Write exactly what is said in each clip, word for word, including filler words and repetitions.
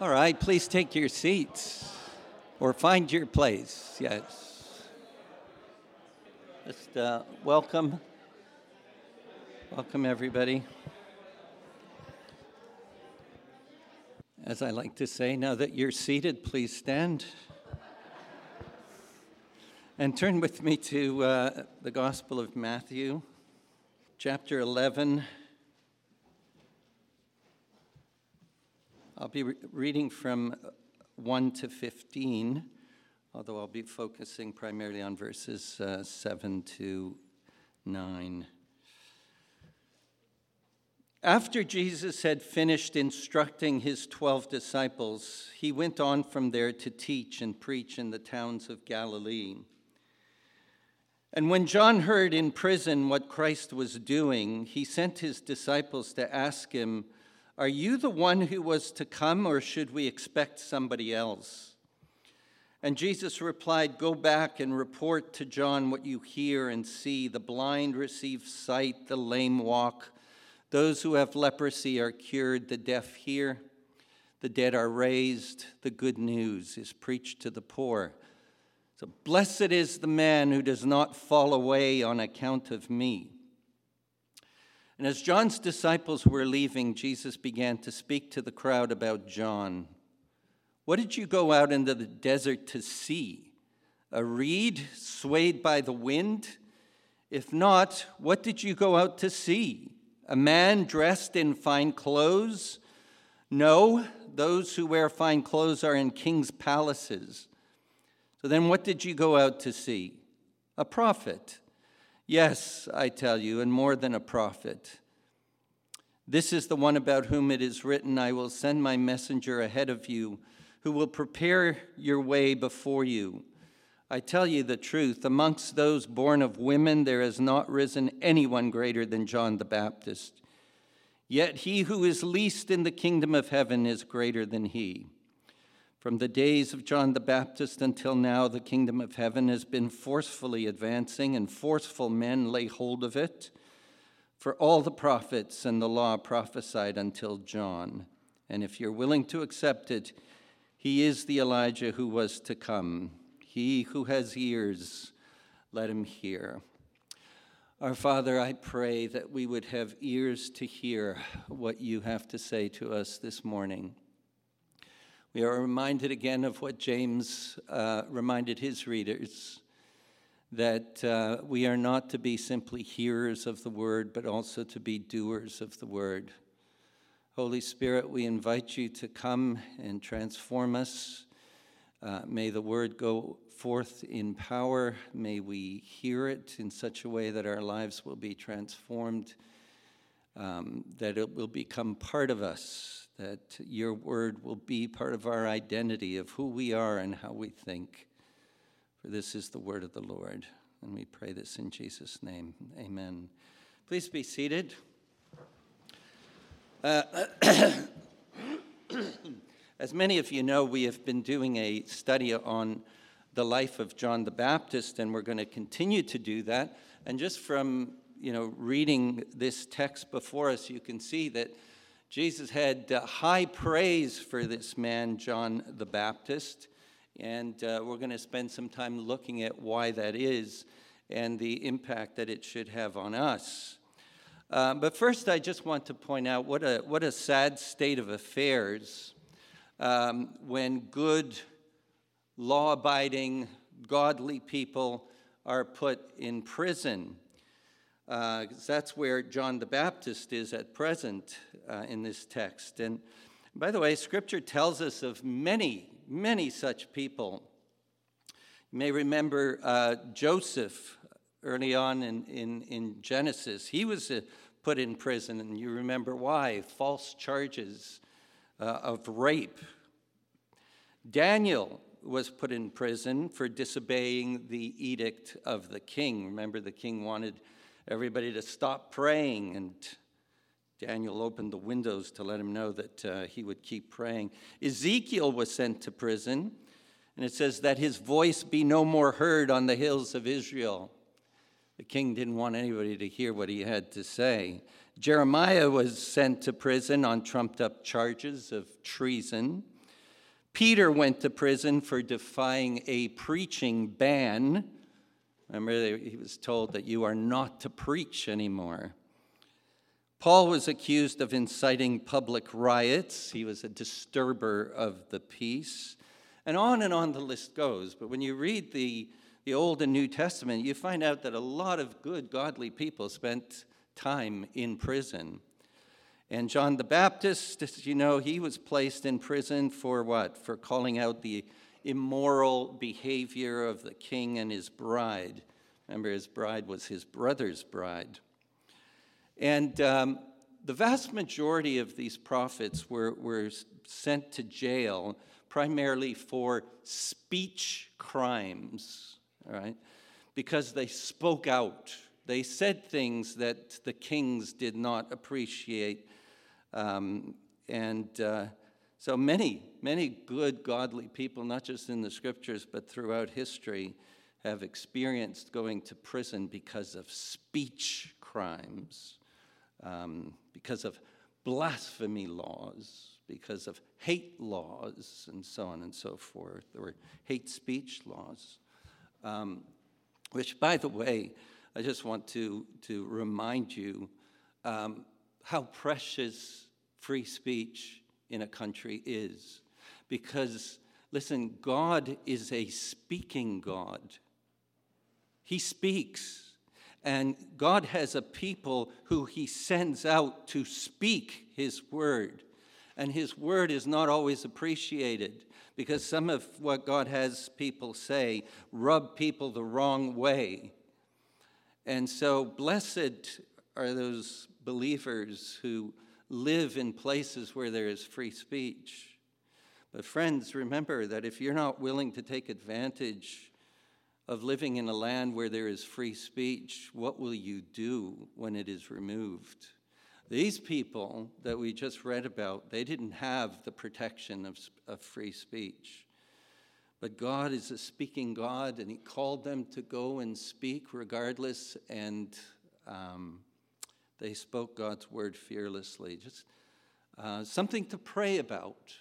All right, please take your seats or find your place. Yes. Just uh, welcome. Welcome, everybody. As I like to say, now that you're seated, please stand. And turn with me to uh, the Gospel of Matthew, chapter eleven. I'll be re- reading from one to fifteen, although I'll be focusing primarily on verses uh, seven to nine. After Jesus had finished instructing his twelve disciples, he went on from there to teach and preach in the towns of Galilee. And when John heard in prison what Christ was doing, he sent his disciples to ask him, "Are you the one who was to come, or should we expect somebody else?" And Jesus replied, "Go back and report to John what you hear and see. The blind receive sight, the lame walk. Those who have leprosy are cured, the deaf hear, the dead are raised. The good news is preached to the poor. So blessed is the man who does not fall away on account of me." And as John's disciples were leaving, Jesus began to speak to the crowd about John. "What did you go out into the desert to see? A reed swayed by the wind? If not, what did you go out to see? A man dressed in fine clothes? No, those who wear fine clothes are in king's palaces. So then what did you go out to see? A prophet? Yes, I tell you, and more than a prophet. This is the one about whom it is written, 'I will send my messenger ahead of you, who will prepare your way before you.' I tell you the truth, amongst those born of women there has not risen anyone greater than John the Baptist. Yet he who is least in the kingdom of heaven is greater than he. From the days of John the Baptist until now, the kingdom of heaven has been forcefully advancing, and forceful men lay hold of it. For all the prophets and the law prophesied until John. And if you're willing to accept it, he is the Elijah who was to come. He who has ears, let him hear." Our Father, I pray that we would have ears to hear what you have to say to us this morning. We are reminded again of what James uh, reminded his readers, that uh, we are not to be simply hearers of the word, but also to be doers of the word. Holy Spirit, we invite you to come and transform us. Uh, may the word go forth in power. May we hear it in such a way that our lives will be transformed, um, that it will become part of us, that your word will be part of our identity of who we are and how we think. For this is the word of the Lord, and we pray this in Jesus' name. Amen. Please be seated. Uh, As many of you know, we have been doing a study on the life of John the Baptist, and we're going to continue to do that. And just from, you know, reading this text before us, you can see that Jesus had uh, high praise for this man, John the Baptist. And uh, we're going to spend some time looking at why that is and the impact that it should have on us. Uh, but first, I just want to point out what a what a sad state of affairs um, when good, law-abiding, godly people are put in prison. Uh, that's where John the Baptist is at present uh, in this text. And by the way, Scripture tells us of many, many such people. You may remember uh, Joseph early on in, in, in Genesis. He was uh, put in prison, and you remember why. False charges uh, of rape. Daniel was put in prison for disobeying the edict of the king. Remember, the king wanted everybody to stop praying, and Daniel opened the windows to let him know that uh, he would keep praying. Ezekiel was sent to prison, and it says that his voice be no more heard on the hills of Israel. The king didn't want anybody to hear what he had to say. Jeremiah was sent to prison on trumped-up charges of treason. Peter went to prison for defying a preaching ban. Remember, he was told that you are not to preach anymore. Paul was accused of inciting public riots. He was a disturber of the peace. And on and on the list goes. But when you read the, the Old and New Testament, you find out that a lot of good, godly people spent time in prison. And John the Baptist, as you know, he was placed in prison for what? For calling out the immoral behavior of the king and his bride. Remember, his bride was his brother's bride. And um, the vast majority of these prophets were, were sent to jail primarily for speech crimes, all right? Because they spoke out. They said things that the kings did not appreciate. Um, and uh, so many, many good, godly people, not just in the scriptures, but throughout history, have experienced going to prison because of speech crimes, um, because of blasphemy laws, because of hate laws, and so on and so forth, or hate speech laws. Um, which, by the way, I just want to, to remind you um, how precious free speech in a country is. Because, listen, God is a speaking God. He speaks. And God has a people who he sends out to speak his word. And his word is not always appreciated, because some of what God has people say rub people the wrong way. And so blessed are those believers who live in places where there is free speech. But friends, remember that if you're not willing to take advantage of living in a land where there is free speech, what will you do when it is removed? These people that we just read about, they didn't have the protection of, of free speech. But God is a speaking God, and he called them to go and speak regardless, and um, they spoke God's word fearlessly. Just uh, something to pray about.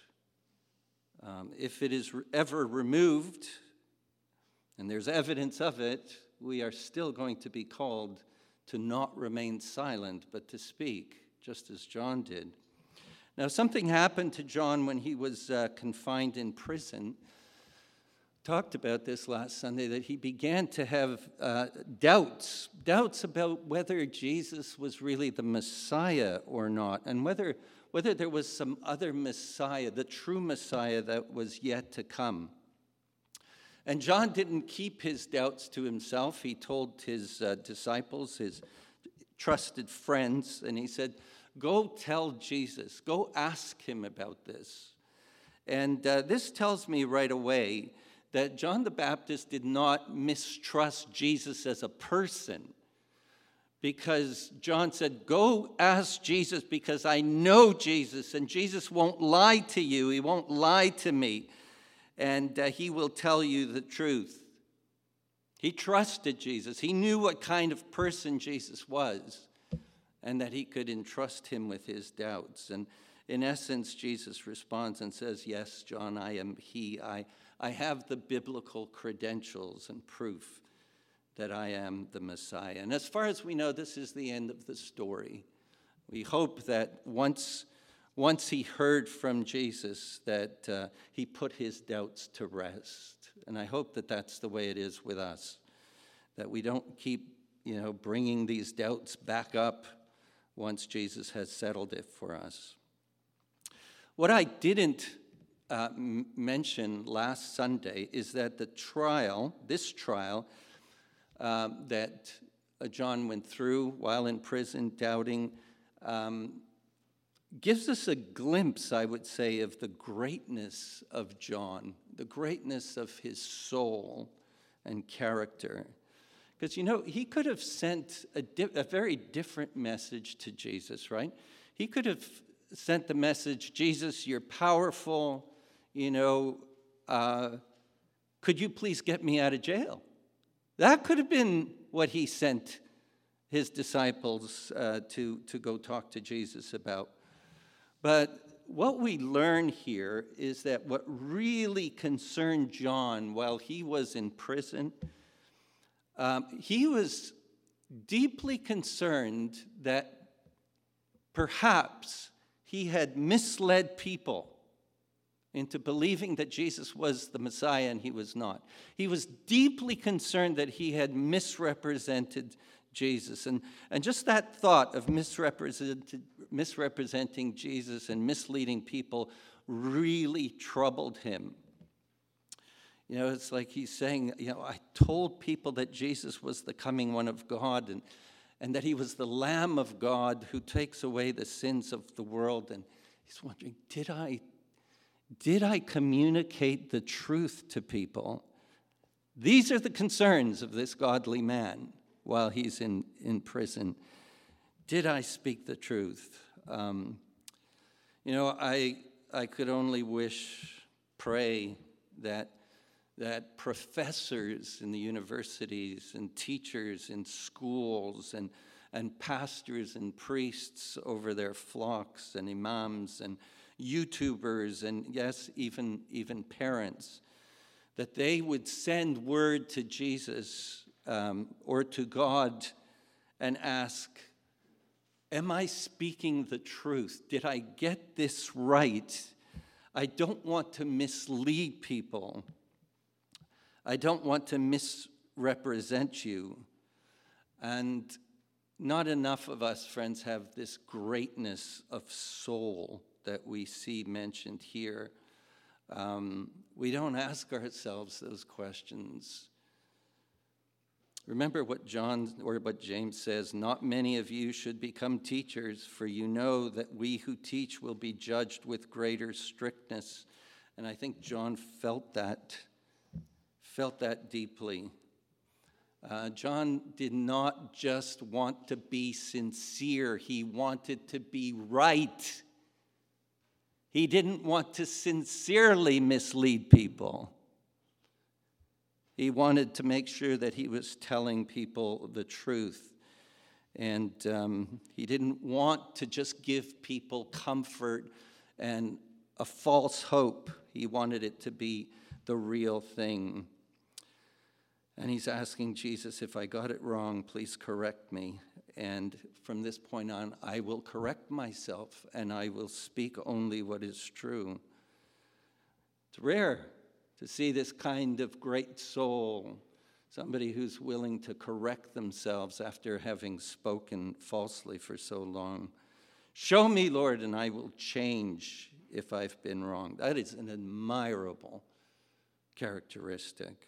Um, if it is ever removed, and there's evidence of it, we are still going to be called to not remain silent, but to speak, just as John did. Now, something happened to John when he was uh, confined in prison. Talked about this last Sunday, that he began to have uh, doubts, doubts about whether Jesus was really the Messiah or not, and whether, whether there was some other Messiah, the true Messiah that was yet to come. And John didn't keep his doubts to himself. He told his uh, disciples, his trusted friends, and he said, go tell Jesus, go ask him about this. And uh, this tells me right away that John the Baptist did not mistrust Jesus as a person, because John said, go ask Jesus, because I know Jesus, and Jesus won't lie to you. He won't lie to me, and uh, he will tell you the truth. He trusted Jesus. He knew what kind of person Jesus was, and that he could entrust him with his doubts. And in essence, Jesus responds and says, yes, John, I am he. I, I have the biblical credentials and proof that I am the Messiah. And as far as we know, this is the end of the story. We hope that once, once he heard from Jesus, that uh, he put his doubts to rest. And I hope that that's the way it is with us, that we don't keep, you know, bringing these doubts back up once Jesus has settled it for us. What I didn't uh, m- mention last Sunday is that the trial, this trial um, that uh, John went through while in prison, doubting, um, gives us a glimpse, I would say, of the greatness of John, the greatness of his soul and character. Because, you know, he could have sent a, di- a very different message to Jesus, right? He could have sent the message, Jesus, you're powerful, you know, uh, could you please get me out of jail? That could have been what he sent his disciples uh, to, to go talk to Jesus about. But what we learn here is that what really concerned John while he was in prison, um, he was deeply concerned that perhaps he had misled people into believing that Jesus was the Messiah and he was not. He was deeply concerned that he had misrepresented Jesus. And, and just that thought of misrepresented, misrepresenting Jesus and misleading people really troubled him. You know, it's like he's saying, you know, I told people that Jesus was the coming one of God and, and that he was the Lamb of God who takes away the sins of the world. And he's wondering, did I Did I communicate the truth to people? These are the concerns of this godly man while he's in, in prison. Did I speak the truth? Um, you know, I I could only wish, pray that that professors in the universities and teachers in schools and and pastors and priests over their flocks and imams and YouTubers and yes, even, even parents, that they would send word to Jesus um, or to God and ask, am I speaking the truth? Did I get this right? I don't want to mislead people. I don't want to misrepresent you. And not enough of us, friends, have this greatness of soul that we see mentioned here. Um, we don't ask ourselves those questions. Remember what John or what James says, not many of you should become teachers, for you know that we who teach will be judged with greater strictness. And I think John felt that, felt that deeply. Uh, John did not just want to be sincere, he wanted to be right. He didn't want to sincerely mislead people. He wanted to make sure that he was telling people the truth. And um, he didn't want to just give people comfort and a false hope. He wanted it to be the real thing. And he's asking Jesus, if I got it wrong, please correct me. And from this point on, I will correct myself and I will speak only what is true. It's rare to see this kind of great soul, somebody who's willing to correct themselves after having spoken falsely for so long. Show me, Lord, and I will change if I've been wrong. That is an admirable characteristic.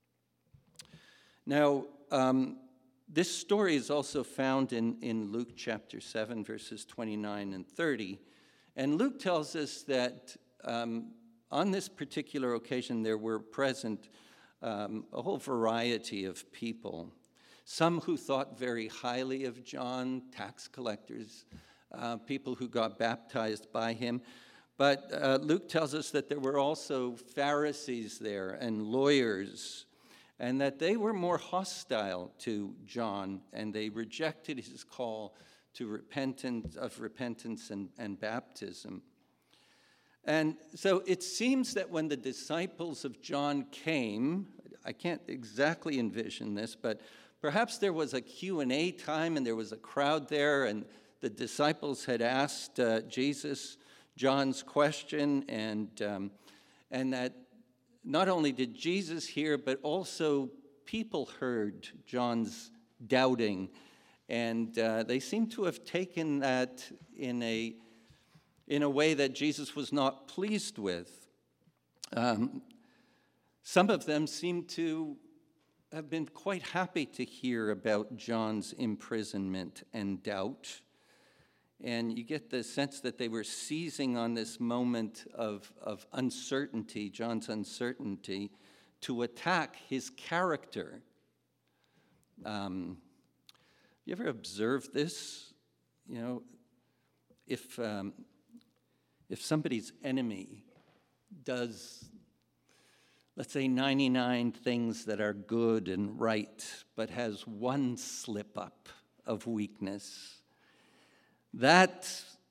Now, um, this story is also found in, in Luke chapter seven, verses twenty-nine and thirty. And Luke tells us that um, on this particular occasion there were present um, a whole variety of people. Some who thought very highly of John, tax collectors, uh, people who got baptized by him. But uh, Luke tells us that there were also Pharisees there and lawyers, and that they were more hostile to John, and they rejected his call to repentance, of repentance and, and baptism. And so it seems that when the disciples of John came, I can't exactly envision this, but perhaps there was a Q and A time and there was a crowd there, and the disciples had asked uh, Jesus John's question, and um, and that not only did Jesus hear, but also people heard John's doubting. And uh, they seem to have taken that in a, in a way that Jesus was not pleased with. Um, some of them seem to have been quite happy to hear about John's imprisonment and doubt. And you get the sense that they were seizing on this moment of, of uncertainty, John's uncertainty, to attack his character. Um, you ever observed this? You know, if um, if somebody's enemy does, let's say, ninety-nine things that are good and right, but has one slip-up of weakness, that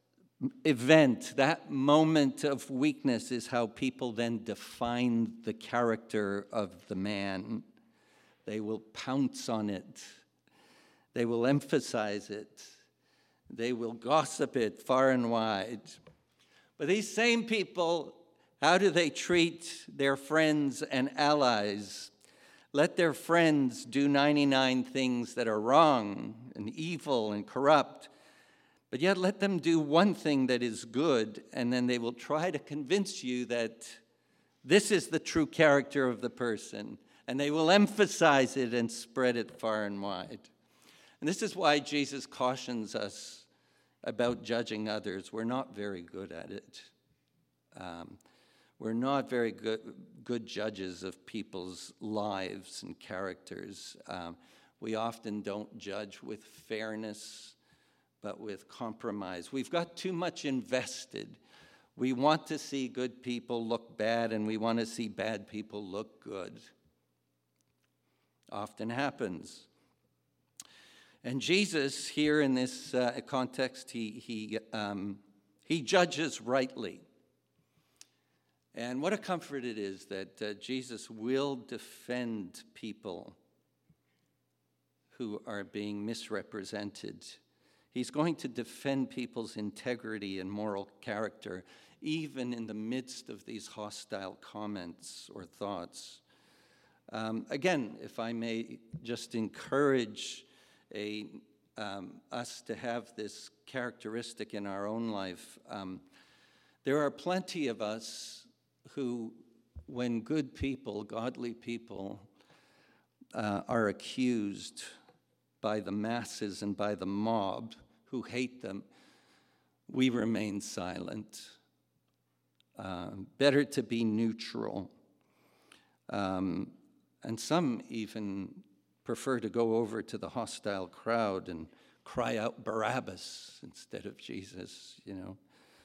event, that moment of weakness, is how people then define the character of the man. They will pounce on it. They will emphasize it. They will gossip it far and wide. But these same people, how do they treat their friends and allies? Let their friends do ninety-nine things that are wrong and evil and corrupt, but yet let them do one thing that is good, and then they will try to convince you that this is the true character of the person, and they will emphasize it and spread it far and wide. And this is why Jesus cautions us about judging others. We're not very good at it. Um, we're not very good, good judges of people's lives and characters. Um, we often don't judge with fairness, but with compromise. We've got too much invested. We want to see good people look bad, and we want to see bad people look good. Often happens. And Jesus, here in this uh, context, he, he, um, he judges rightly. And what a comfort it is that uh, Jesus will defend people who are being misrepresented. He's going to defend people's integrity and moral character, even in the midst of these hostile comments or thoughts. Um, again, if I may just encourage a, um, us to have this characteristic in our own life, um, there are plenty of us who, when good people, godly people, uh, are accused by the masses and by the mob who hate them, we remain silent. Uh, better to be neutral. Um, and some even prefer to go over to the hostile crowd and cry out Barabbas instead of Jesus, you know.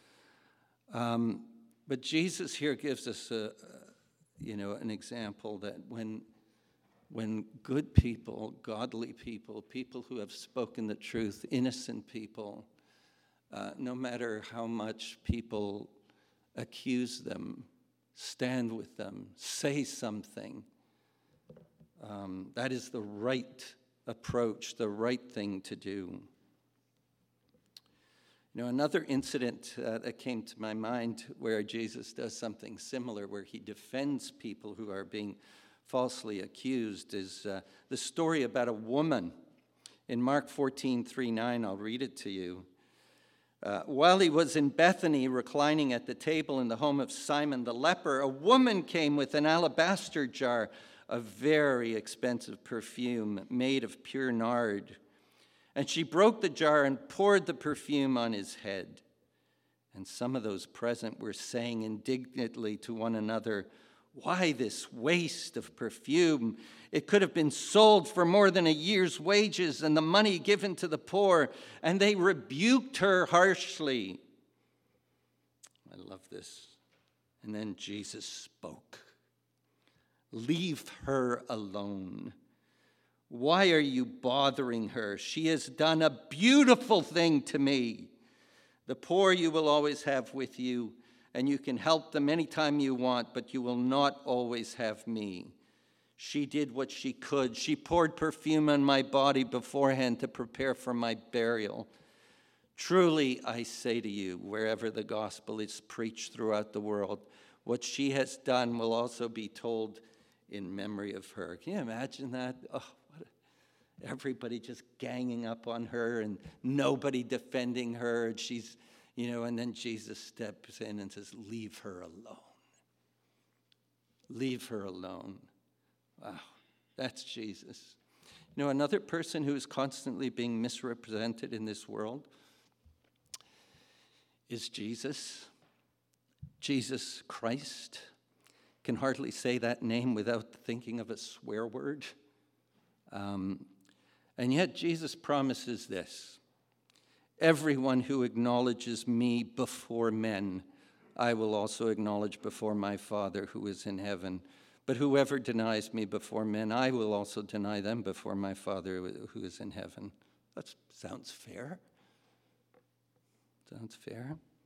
Um, but Jesus here gives us a, a, you know, an example that when when good people, godly people, people who have spoken the truth, innocent people, uh, no matter how much people accuse them, stand with them, say something. Um, that is the right approach, the right thing to do. You know, another incident uh, that came to my mind where Jesus does something similar, where he defends people who are being falsely accused, is uh, the story about a woman. In Mark fourteen, three, nine, I'll read it to you. Uh, while he was in Bethany, reclining at the table in the home of Simon the leper, a woman came with an alabaster jar of very expensive perfume made of pure nard. And she broke the jar and poured the perfume on his head. And some of those present were saying indignantly to one another, "Why this waste of perfume? It could have been sold for more than a year's wages and the money given to the poor." And they rebuked her harshly. I love this. And then Jesus spoke. "Leave her alone. Why are you bothering her? She has done a beautiful thing to me. The poor you will always have with you, and you can help them anytime you want, but you will not always have me. She did what she could. She poured perfume on my body beforehand to prepare for my burial. Truly, I say to you, wherever the gospel is preached throughout the world, what she has done will also be told in memory of her." Can you imagine that? Oh, what a, everybody just ganging up on her and nobody defending her. And she's, you know, and then Jesus steps in and says, "Leave her alone. Leave her alone." Wow, that's Jesus. You know, another person who is constantly being misrepresented in this world is Jesus. Jesus Christ. Can hardly say that name without thinking of a swear word. Um, and yet Jesus promises this: "Everyone who acknowledges me before men, I will also acknowledge before my Father who is in heaven. But whoever denies me before men, I will also deny them before my Father who is in heaven." That sounds fair. Sounds fair.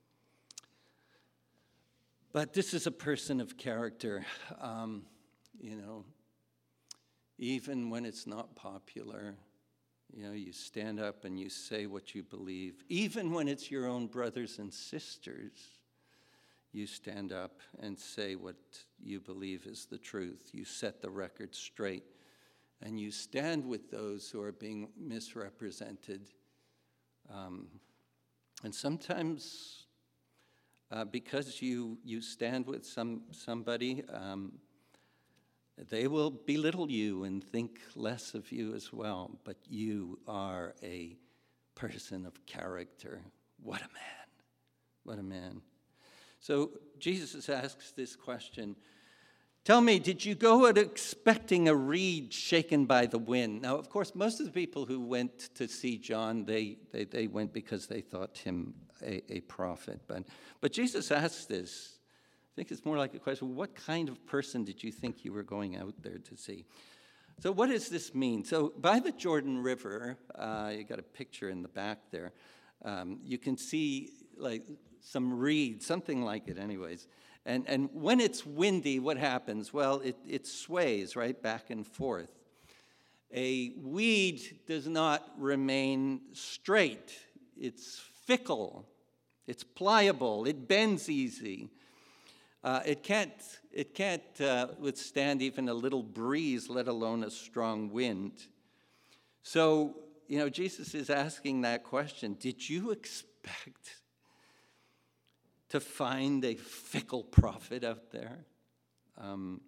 But this is a person of character, um, you know, even when it's not popular. You know, you stand up and you say what you believe. Even when it's your own brothers and sisters, you stand up and say what you believe is the truth. You set the record straight, and you stand with those who are being misrepresented. Um, and sometimes, uh, because you you stand with some somebody, um, they will belittle you and think less of you as well, but you are a person of character. What a man. What a man. So Jesus asks this question. Tell me, did you go out expecting a reed shaken by the wind? Now, of course, most of the people who went to see John, they they, they went because they thought him a, a prophet. But, but Jesus asks this. I think it's more like a question, what kind of person did you think you were going out there to see? So what does this mean? So by the Jordan River, uh, you got a picture in the back there, um, you can see like some reeds, something like it anyways. And, and when it's windy, what happens? Well, it, it sways, right, back and forth. A weed does not remain straight. It's fickle. It's pliable. It bends easy. Uh, it can't, it can't uh, withstand even a little breeze, let alone a strong wind. So, you know, Jesus is asking that question. Did you expect to find a fickle prophet out there? Um,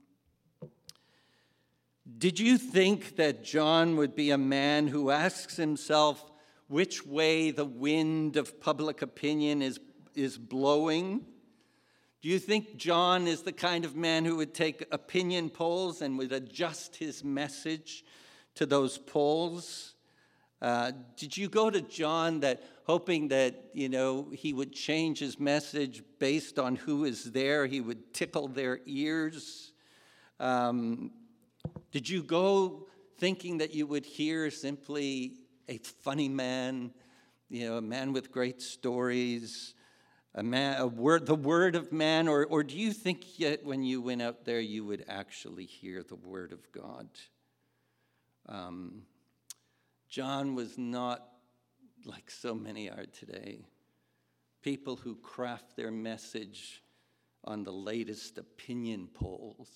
did you think that John would be a man who asks himself which way the wind of public opinion is, is blowing? Do you think John is the kind of man who would take opinion polls and would adjust his message to those polls? Uh, did you go to John that hoping that, you know, he would change his message based on who is there? He would tickle their ears? Um, did you go thinking that you would hear simply a funny man, you know, a man with great stories, A man, a word, the word of man, or, or do you think yet when you went out there you would actually hear the word of God? Um, John was not like so many are today. People who craft their message on the latest opinion polls.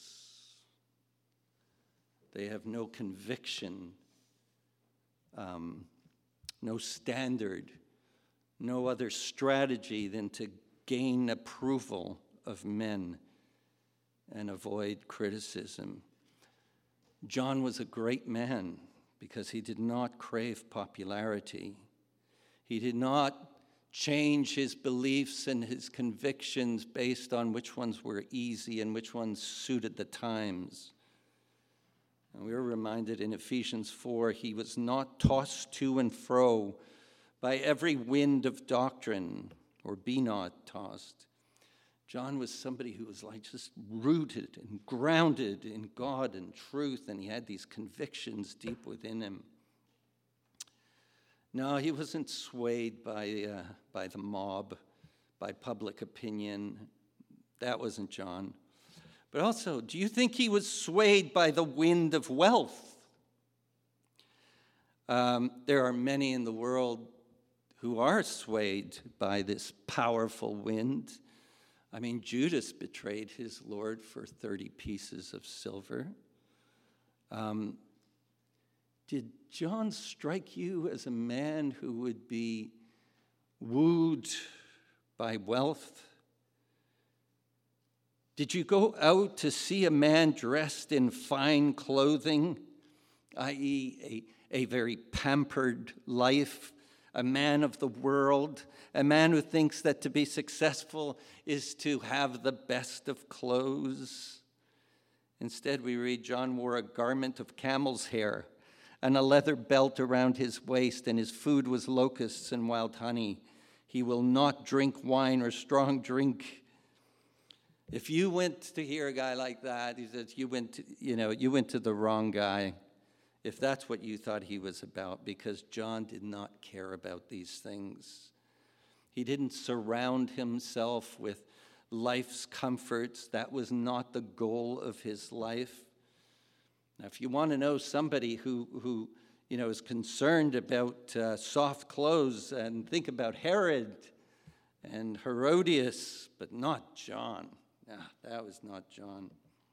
They have no conviction, um, no standard, no other strategy than to gain approval of men and avoid criticism. John was a great man because he did not crave popularity. He did not change his beliefs and his convictions based on which ones were easy and which ones suited the times. And we are reminded in Ephesians four, he was not tossed to and fro by every wind of doctrine, or be not tossed. John was somebody who was like just rooted and grounded in God and truth, and he had these convictions deep within him. No, he wasn't swayed by, uh, by the mob, by public opinion. That wasn't John. But also, do you think he was swayed by the wind of wealth? Um, there are many in the world who are swayed by this powerful wind. I mean, Judas betrayed his Lord for thirty pieces of silver. Um, did John strike you as a man who would be wooed by wealth? Did you go out to see a man dressed in fine clothing, that is a, a very pampered life, a man of the world, a man who thinks that to be successful is to have the best of clothes? Instead, we read John wore a garment of camel's hair and a leather belt around his waist, and his food was locusts and wild honey. He will not drink wine or strong drink. If you went to hear a guy like that, he says, you went to, you know, you went to the wrong guy. If that's what you thought he was about, because John did not care about these things. He didn't surround himself with life's comforts. That was not the goal of his life. Now, if you want to know somebody who, who you know, is concerned about uh, soft clothes, and think about Herod and Herodias, but not John. Nah, that was not John.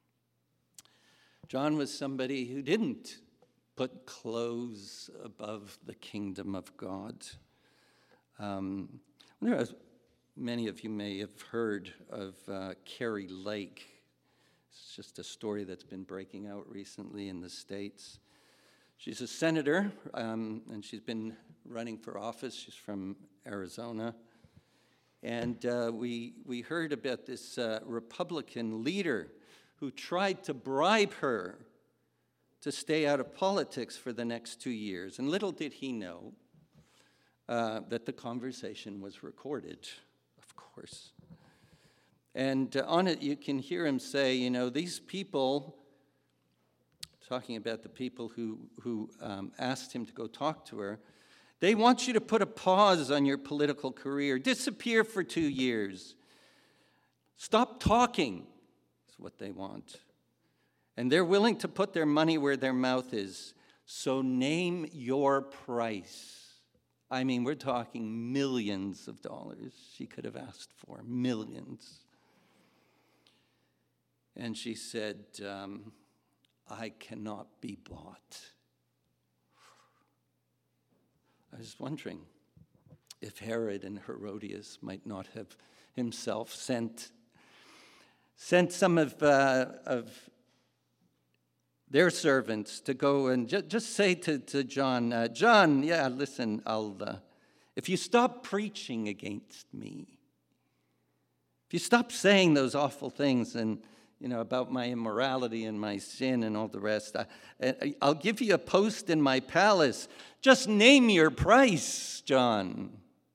John was somebody who didn't put clothes above the kingdom of God. Um, there are, many of you may have heard of uh, Carrie Lake. It's just a story that's been breaking out recently in the States. She's a senator, um, and she's been running for office. She's from Arizona. And uh, we, we heard about this uh, Republican leader who tried to bribe her to stay out of politics for the next two years. And little did he know uh, that the conversation was recorded, of course. And uh, on it, you can hear him say, you know, these people, talking about the people who, who um, asked him to go talk to her, they want you to put a pause on your political career, disappear for two years. Stop talking is what they want. And they're willing to put their money where their mouth is. So name your price. I mean, we're talking millions of dollars she could have asked for, millions. And she said, um, I cannot be bought. I was wondering if Herod and Herodias might not have himself sent, sent some of, uh, of their servants to go and ju- just say to, to John, uh, John, yeah, listen, I'll, uh, if you stop preaching against me, if you stop saying those awful things and you know, about my immorality and my sin and all the rest. I, I'll give you a post in my palace. Just name your price, John.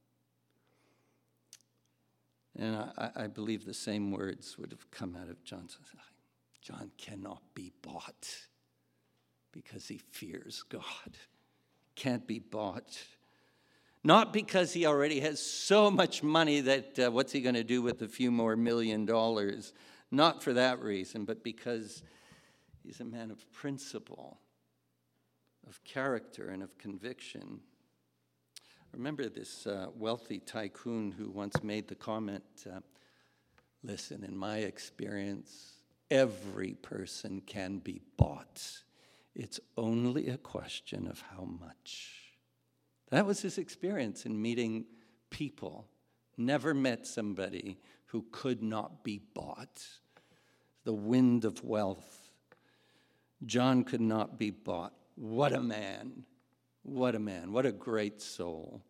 And I, I believe the same words would have come out of John's. John cannot be bought because he fears God. Can't be bought. Not because he already has so much money that uh, what's he going to do with a few more million dollars? Not for that reason, but because he's a man of principle, of character, and of conviction. Remember this uh, wealthy tycoon who once made the comment, uh, listen, in my experience, every person can be bought. It's only a question of how much. That was his experience in meeting people. Never met somebody who could not be bought. The wind of wealth. John could not be bought. What a man. What a man. What a great soul.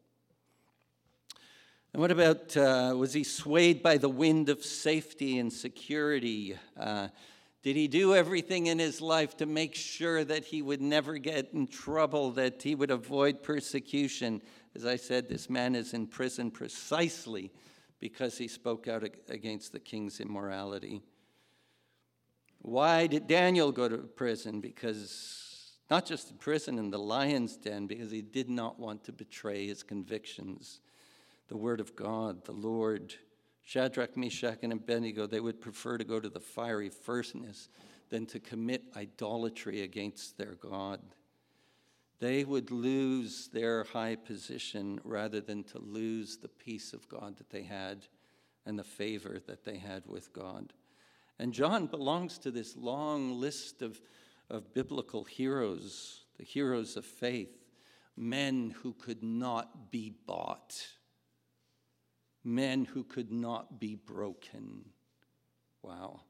And what about, uh, was he swayed by the wind of safety and security? Uh, did he do everything in his life to make sure that he would never get in trouble, that he would avoid persecution? As I said, this man is in prison precisely because he spoke out against the king's immorality. Why did Daniel go to prison? Because, not just in prison, in the lion's den, because he did not want to betray his convictions. The word of God, the Lord. Shadrach, Meshach, and Abednego, they would prefer to go to the fiery furnace than to commit idolatry against their God. They would lose their high position rather than to lose the peace of God that they had and the favor that they had with God. And John belongs to this long list of, of biblical heroes, the heroes of faith, men who could not be bought, men who could not be broken. Wow.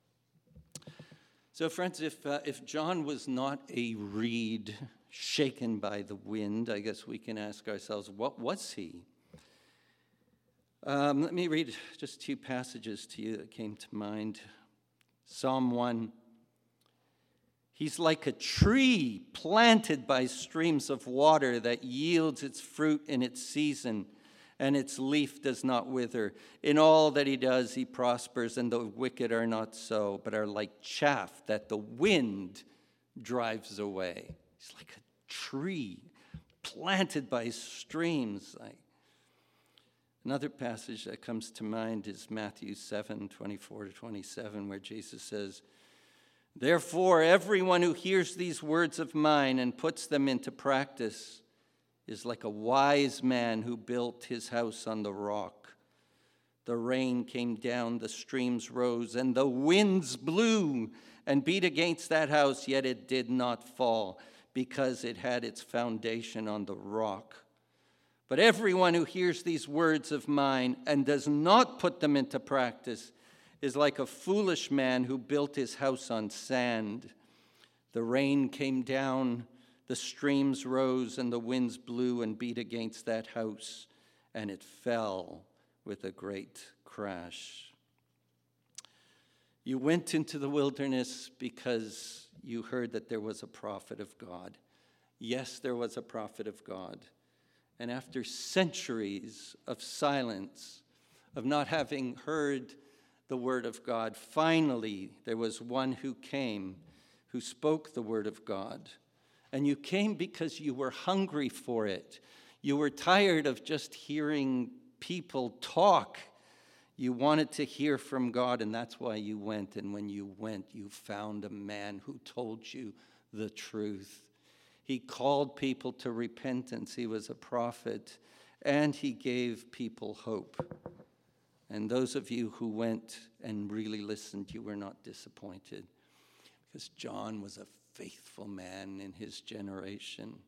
So friends, if, uh, if John was not a reed shaken by the wind, I guess we can ask ourselves, what was he? Um, let me read just two passages to you that came to mind. Psalm one. He's like a tree planted by streams of water that yields its fruit in its season, and its leaf does not wither. In all that he does, he prospers, and the wicked are not so, but are like chaff that the wind drives away. He's like a tree planted by streams. Like. Another passage that comes to mind is Matthew seven, twenty-four to twenty-seven, where Jesus says, "Therefore, everyone who hears these words of mine and puts them into practice is like a wise man who built his house on the rock. The rain came down, the streams rose, and the winds blew and beat against that house, yet it did not fall, because it had its foundation on the rock. But everyone who hears these words of mine and does not put them into practice is like a foolish man who built his house on sand. The rain came down, the streams rose, and the winds blew and beat against that house, and it fell with a great crash." You went into the wilderness because you heard that there was a prophet of God. Yes, there was a prophet of God. And after centuries of silence, of not having heard the word of God, finally there was one who came, who spoke the word of God. And you came because you were hungry for it. You were tired of just hearing people talk. You wanted to hear from God, and that's why you went. And when you went, you found a man who told you the truth. He called people to repentance. He was a prophet, and he gave people hope. And those of you who went and really listened, you were not disappointed, because John was a faithful man in his generation.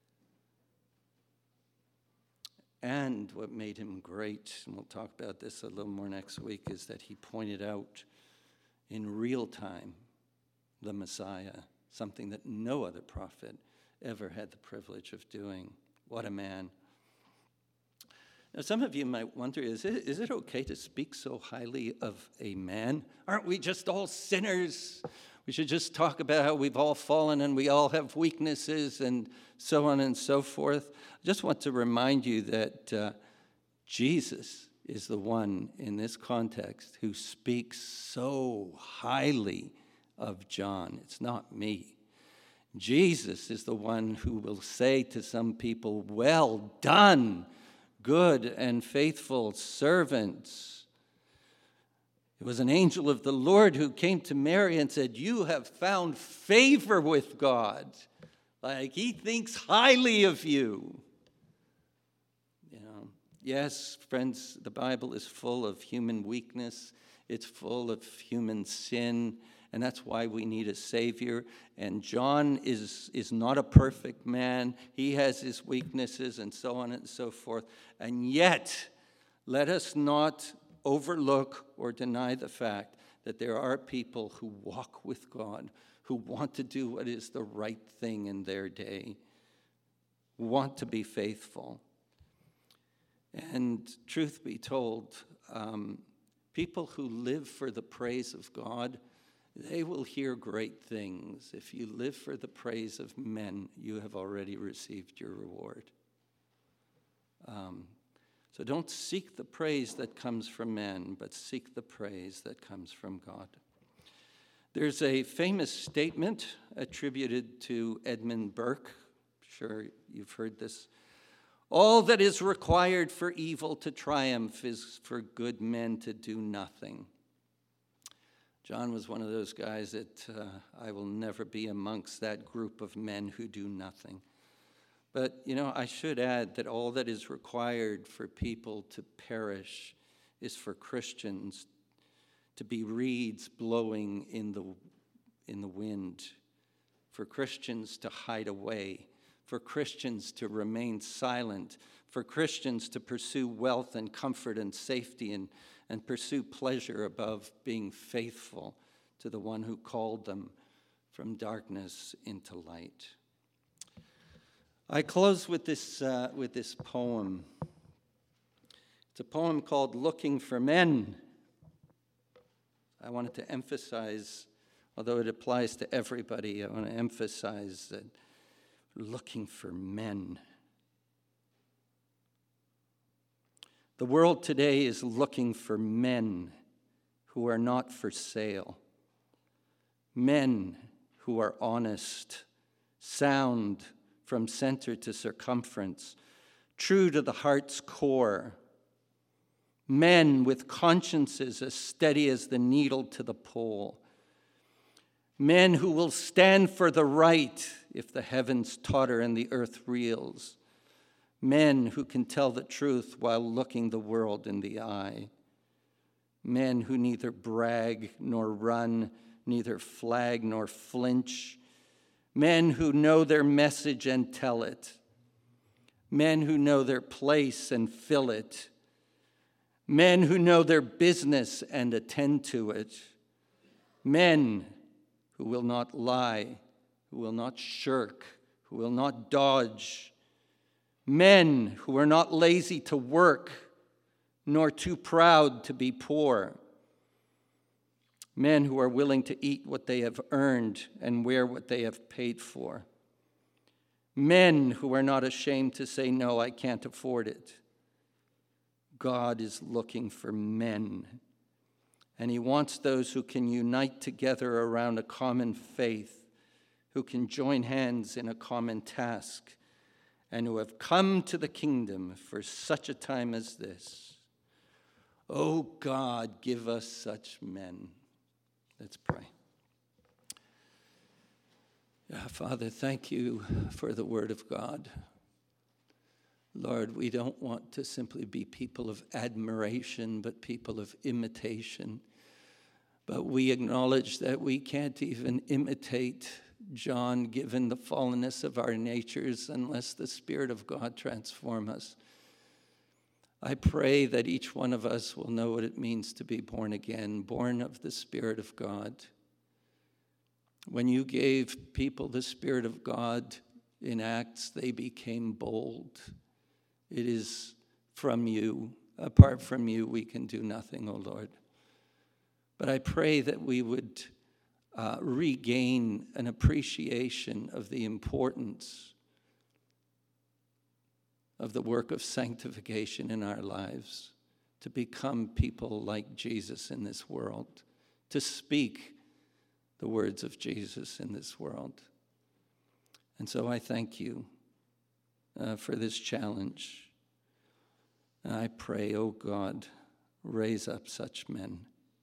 And what made him great, and we'll talk about this a little more next week, is that he pointed out in real time the Messiah, something that no other prophet ever had the privilege of doing. What a man. Now, some of you might wonder, is it, is it okay to speak so highly of a man? Aren't we just all sinners? We should just talk about how we've all fallen and we all have weaknesses and so on and so forth. I just want to remind you that uh, Jesus is the one in this context who speaks so highly of John. It's not me. Jesus is the one who will say to some people, "Well done, good and faithful servants." It was an angel of the Lord who came to Mary and said, "You have found favor with God." Like, he thinks highly of you. You know, yes, friends, the Bible is full of human weakness. It's full of human sin. And that's why we need a Savior. And John is, is not a perfect man. He has his weaknesses and so on and so forth. And yet, let us not overlook or deny the fact that there are people who walk with God, who want to do what is the right thing in their day, who want to be faithful. And truth be told, um, people who live for the praise of God, they will hear great things. If you live for the praise of men, you have already received your reward. Um, so don't seek the praise that comes from men, but seek the praise that comes from God. There's a famous statement attributed to Edmund Burke. I'm sure you've heard this. "All that is required for evil to triumph is for good men to do nothing." John was one of those guys that uh, I will never be amongst that group of men who do nothing. But, you know, I should add that all that is required for people to perish is for Christians to be reeds blowing in the, in the wind, for Christians to hide away, for Christians to remain silent, for Christians to pursue wealth and comfort and safety and, and pursue pleasure above being faithful to the one who called them from darkness into light. I close with this, uh, with this poem. It's a poem called "Looking for Men." I wanted to emphasize, although it applies to everybody, I want to emphasize that we're looking for men. The world today is looking for men who are not for sale. Men who are honest, sound from center to circumference, true to the heart's core, Men with consciences as steady as the needle to the pole. Men who will stand for the right if the heavens totter and the earth reels. Men who can tell the truth while looking the world in the eye. Men who neither brag nor run, neither flag nor flinch. Men who know their message and tell it. Men who know their place and fill it. Men who know their business and attend to it. Men who will not lie, who will not shirk, who will not dodge. Men who are not lazy to work, nor too proud to be poor. Men who are willing to eat what they have earned and wear what they have paid for. Men who are not ashamed to say, no, I can't afford it. God is looking for men, and he wants those who can unite together around a common faith, who can join hands in a common task, and who have come to the kingdom for such a time as this. Oh God, give us such men. Let's pray. Yeah, Father, thank you for the word of God. Lord, we don't want to simply be people of admiration, but people of imitation. But we acknowledge that we can't even imitate John, given the fallenness of our natures, unless the Spirit of God transform us. I pray that each one of us will know what it means to be born again, born of the Spirit of God. When you gave people the Spirit of God in Acts, they became bold. It is from you. Apart from you, we can do nothing, O Lord. But I pray that we would uh, regain an appreciation of the importance of the work of sanctification in our lives, to become people like Jesus in this world, to speak the words of Jesus in this world. And so I thank you uh, for this challenge. And I pray, oh God, raise up such men.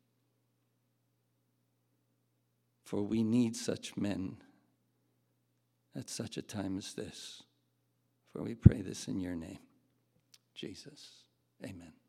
For we need such men at such a time as this. For we pray this in your name, Jesus. Amen.